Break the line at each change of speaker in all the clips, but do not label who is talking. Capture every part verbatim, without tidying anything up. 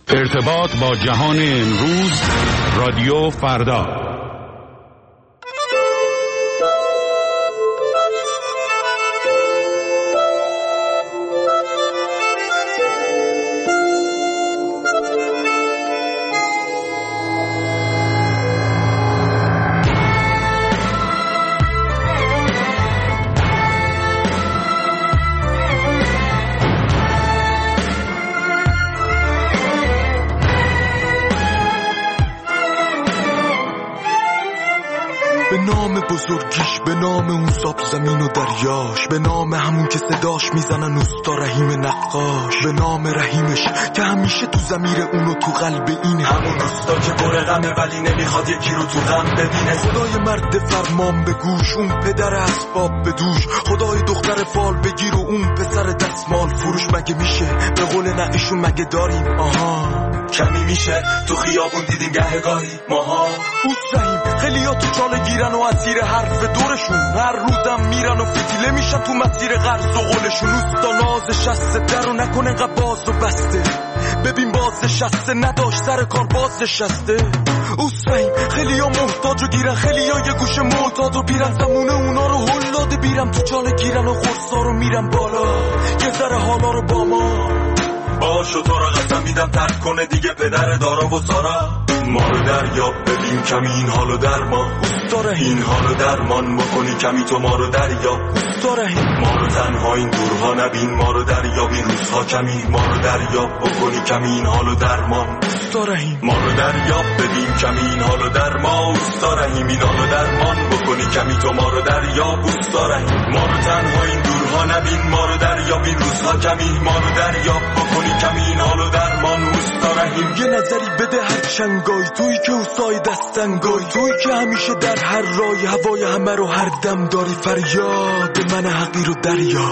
ارتباط با جهان امروز، رادیو فردا.
به نام بزرگیش، به نام اون ساب زمین و دریاش، به نام همون که صداش میزنن اوستا رحیم نقاش، به نام رحیمش که همیشه تو ضمیر اونو تو قلب این همون اوستا که پر غمه ولی نمیخواد یکی رو تو غم ببینه. خدای مرد فرمان به گوش، اون پدر اسباب به دوش، خدای دختر فال بگیر و اون پسر دستمال فروش. مگه میشه به قول نعیشون مگه داریم آها کمی میشه تو خیابون دیدیم گهگاهی ماها. اوست رحیم خیلی ها تو چاله گیرن و اسیر حرف دورشون، هر روزم میرن و فتیله میشن تو مسیر قرض و قولشون. اوستا ناز شسته در و نکنه انقدر باز و بسته، ببین باز شسته نداشت سر کار باز شسته. اوست رحیم خیلی ها محتاج و گیرن، خیلی ها یه گوشه معتاد و بیرن، زمونه اونا رو هل داده بیرم تو چاله گیرن و قرصا رو میرن بالا یه ذره حالا رو با ما باشو. تو را قسم میدم ترک کنه دیگه پدر دارا و سارا. ما رو دریاب ببین کمی این حالو درمان، این حالو درمان بکنی کمی تو ما رو دریاب. ما رو تنها این دورها نبین، ما رو دریاب این روزها کمی، ما رو دریاب بکنی کمی این حالو درمان. ما رو دریاب ببین کمی این حالو درمان، اوستا رحیم این حالو درمان بکنی کمی تو ما رو دریاب. اوستا رحیم ما رو تنها این دورها نبین، ما رو دریاب این روزها کمی، ما رو دریاب بکنی کمی این حالو درمان. اوستا رحیم یه نظری بده هر چنگای، توی که اوستای دستنگای، توی که همیشه در هر رای هوای همه رو هر دم داری. فریاد من حقیر و دریا،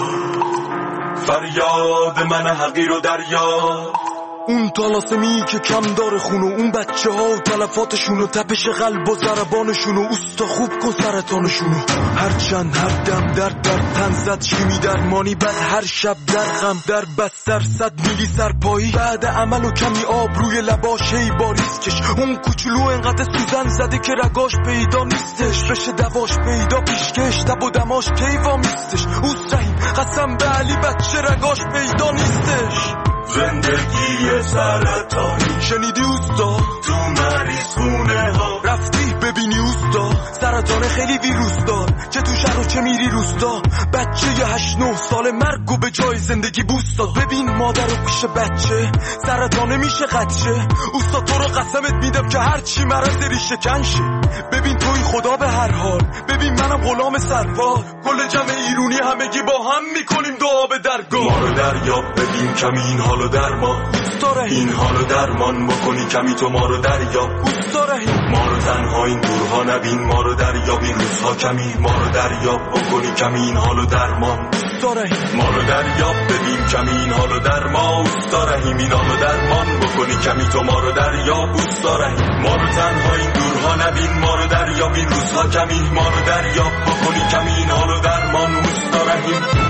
فریاد من حقیر و دریا. اون طلاسمی که کم داره خونو، اون بچه ها و تلفاتشون و تپش قلب و ضربانشون و اوستا خوب کن سرطانشونو. هر چند هر دم در در تن زد شیمی درمانی، بعد هر شب در غم در بستر صد میلی سرپایی، بعد عمل و کمی آب روی لباش هی باریسکش. اون کوچولو انقدر سوزن زده که رگاش پیدا نیستش، بشه دواش پیدا پیشکش تب و دماش کیوا میستش. اوست رحیم قسم به علی بچه رگاش پیدا نیستش. زندگی سرطانی شنیدی اوستا تو مریض خونه ها، رفتی ببینی اوستا سرطان خیلی ویروس دار، چه تو شهر و چه میری روستا. بچه یه هشت نه سال مرگ و به جای زندگی بوست داد. ببین مادر و پیش بچه سرطانه میشه قدشه. اوستا تو رو قسمت میدم که هر چی مرض ریشه کنشه. ببین توی خدا به هر حال، ببین منم غلام سرفال، کل جمع ایرونی همگی با هم میکنیم دعا به درگاه. ما رو دریاب ببین کمی این حالو درمان، این حالو درمان بکنی کمی تو ما رو دریاب. ما رو تنها این دورها نبین، ما رو دریاب این روزها کمی، ما رو دریاب بکنی کمی این حالو درمان. ما رو دریاب ببین کمی این حالو درمان. اوستا رحیم این حالو درمان بکنی کمی تو ما رو دریاب. اوستا رحیم ما رو تنها این دورها نبین، ما رو دریاب این روزها کمی، ما رو دریاب بکنی کمی این حالو درمان. اوستا رحیم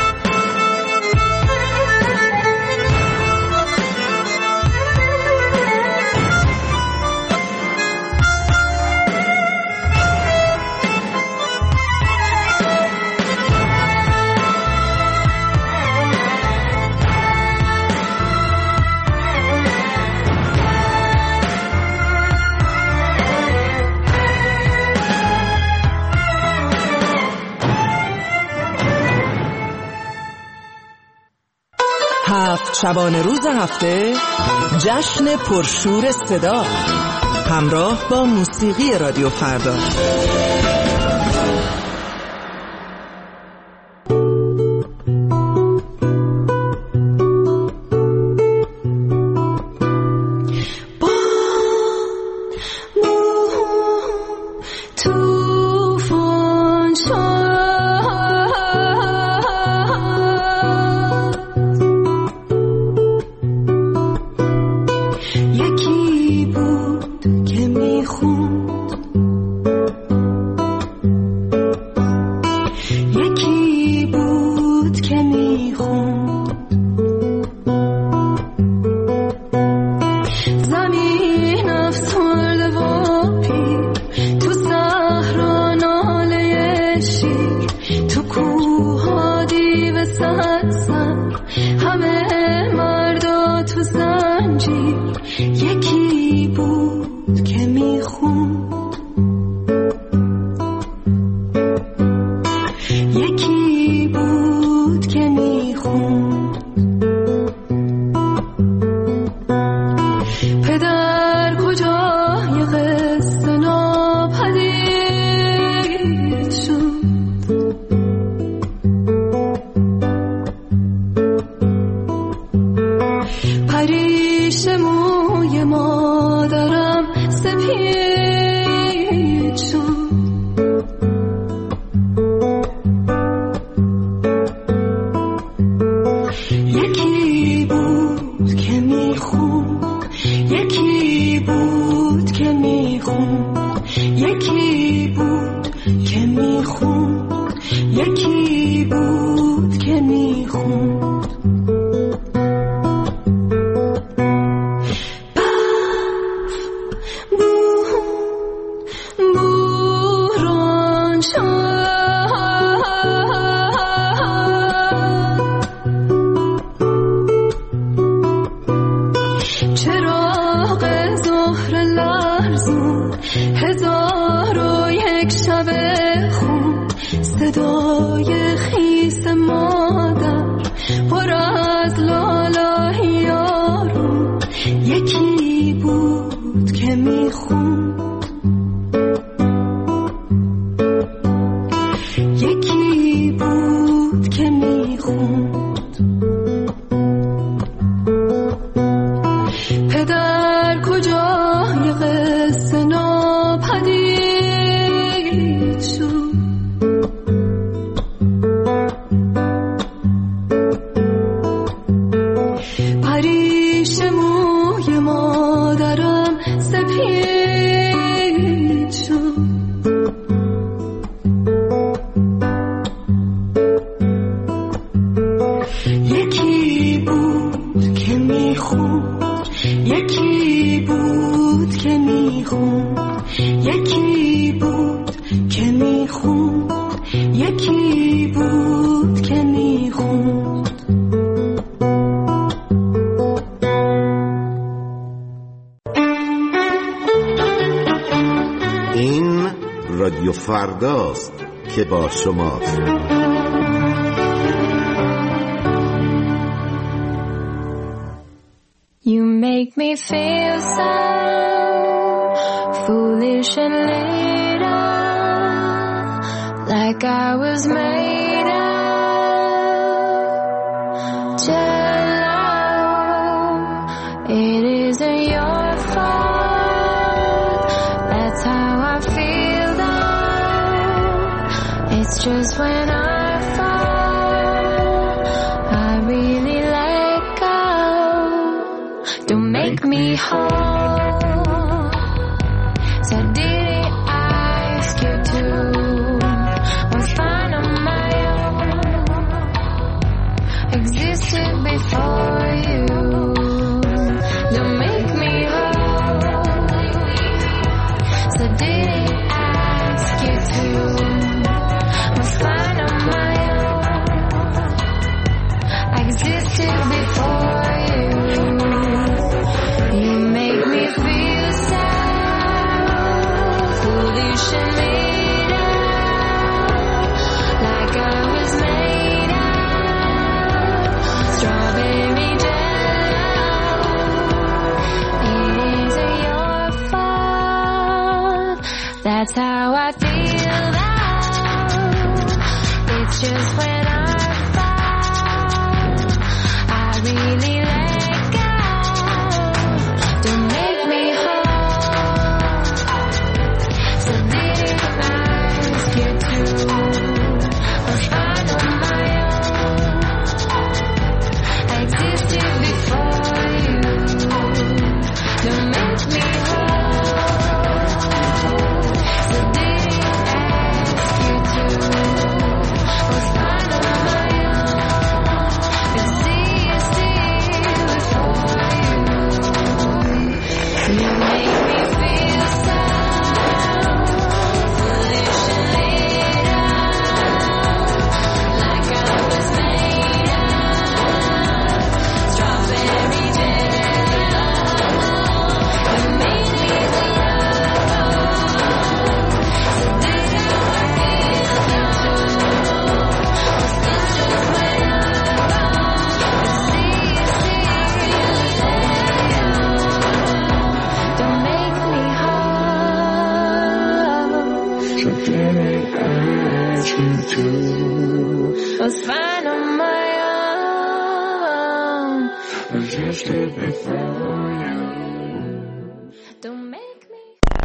هفت شبانه روز هفته جشن پرشور صدا همراه با موسیقی رادیو فردا.
یکی بود که میخوند یکی بود که میخوند، یکی بود که میخوند. پدر کجای قصه ناپدید شد، پریش موی مادرم سپید شد. یکی بود که میخوند، یکی بود که میخوند، یکی بود که میخوند، یکی بود که میخوند. هزار و یک شب خون، صدای خیس مادر پر از لالای یارو. یکی بود که میخوند، یکی بود که میخوند. پدر کجای قصه ناپدید شد، پریش موی مادرم سپید شد. یکی بود که میخوند، یکی بود که میخوند، یکی بود که میخوند، یکی بود که میخوند.
این رادیو فرداست که با شماست.
You make me feel so foolish and little, like I was made of jello. It isn't your fault, that's how I feel though. It's just when I fall, I really let go. Don't make me whole, so didn't ask you to. Was fine on my own, existed before you. Don't make me whole, so didn't ask you to. Was fine on my own, existed before you. You make me feel sad, foolish and made up, like I was made of strawberry jello. It isn't your fault, that's how I feel though. It's just when I fall, I really let go. Don't make me whole, so didn't ask you to. Was fine on my own, I existed before you. Don't make me whole, so didn't ask you to. Was fine
true. Was fine on my own. I just did before you. Don't make me.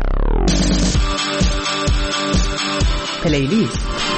پلیلیست.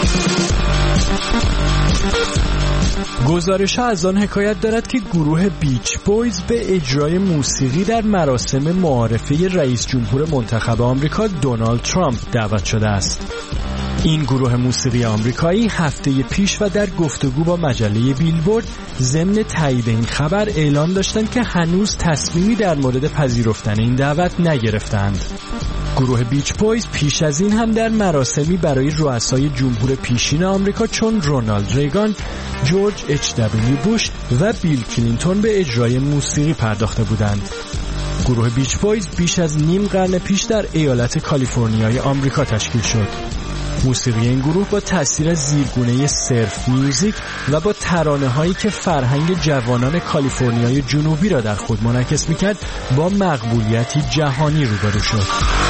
گزارش‌ها از آن حکایت دارد که گروه بیچ بویز به اجرای موسیقی در مراسم معارفه رئیس جمهور منتخب آمریکا دونالد ترامپ دعوت شده است. این گروه موسیقی آمریکایی هفته پیش و در گفتگو با مجله بیلبورد ضمن تایید این خبر اعلام داشتند که هنوز تصمیمی در مورد پذیرفتن این دعوت نگرفتند. گروه بیچ بویز پیش از این هم در مراسمی برای رؤسای جمهور پیشین آمریکا چون رونالد ریگان، جورج اچ دبلیو بوش و بیل کلینتون به اجرای موسیقی پرداخته بودند. گروه بیچ بویز بیش از نیم قرن پیش در ایالت کالیفرنیای آمریکا تشکیل شد. موسیقی این گروه با تأثیر زیرگونه سرف میوزیک و با ترانه‌هایی که فرهنگ جوانان کالیفرنیای جنوبی را در خود منعکس می‌کرد با مقبولیتی جهانی روبرو شد.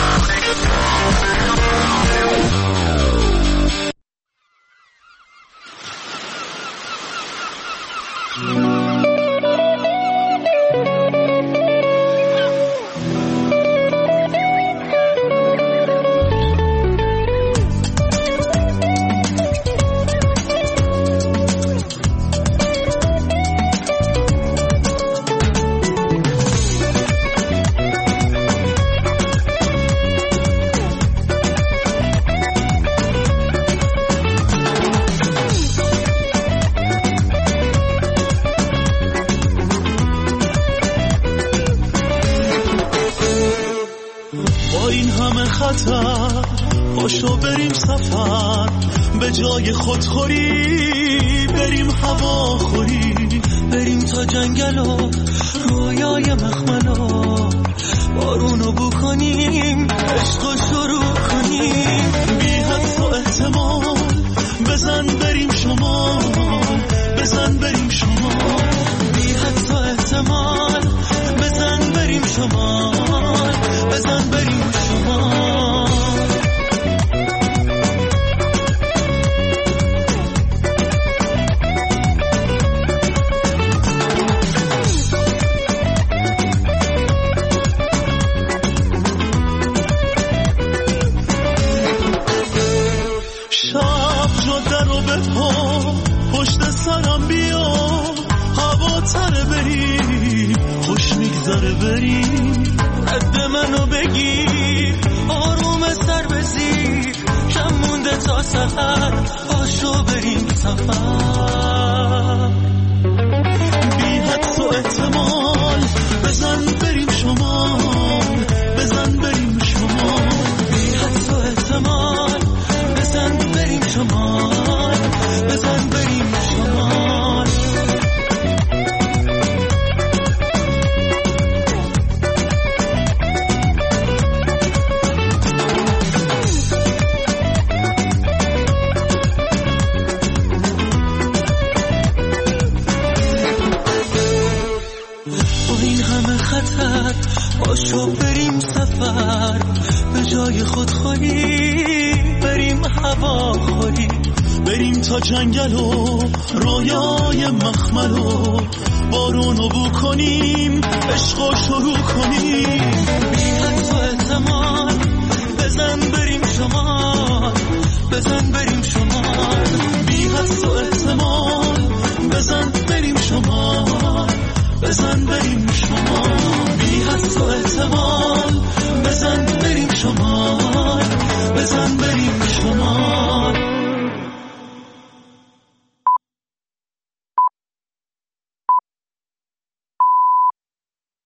پاشو بریم سفر به جای خودخوری، بریم هوا خوری، بریم تا جنگل و رویای مخملا، بارونو بو کنیم، عشقو شروع کنیم، بی حد و احتمال بزن بریم شمال، بزن بریم شمال، بی حد و احتمال بزن بریم شمال، بزن بریم شمال. پشت سرم بیا هوا تره بریم، خوش میگذره بریم، رد منو بگیر، آروم سر بزیر، کم مونده تا سفر، پاشو بریم سفر، بی حد و احتمال بزن بریم شمال، بزن بریم شمال، بی حد و احتمال بزن بریم شمال، بزن بریم شمال. با این همه خطر پاشو بریم سفر، به جای خودخوری بریم هوا خوری، بریم تا جنگل و رویای مخمل و بارونو بو کنیم، عشقو شروع کنیم، بی حد و احتمال بزن بریم شمال، بزن بریم شمال، بی حد و احتمال بزن بریم شمال، بزن بریم شمال.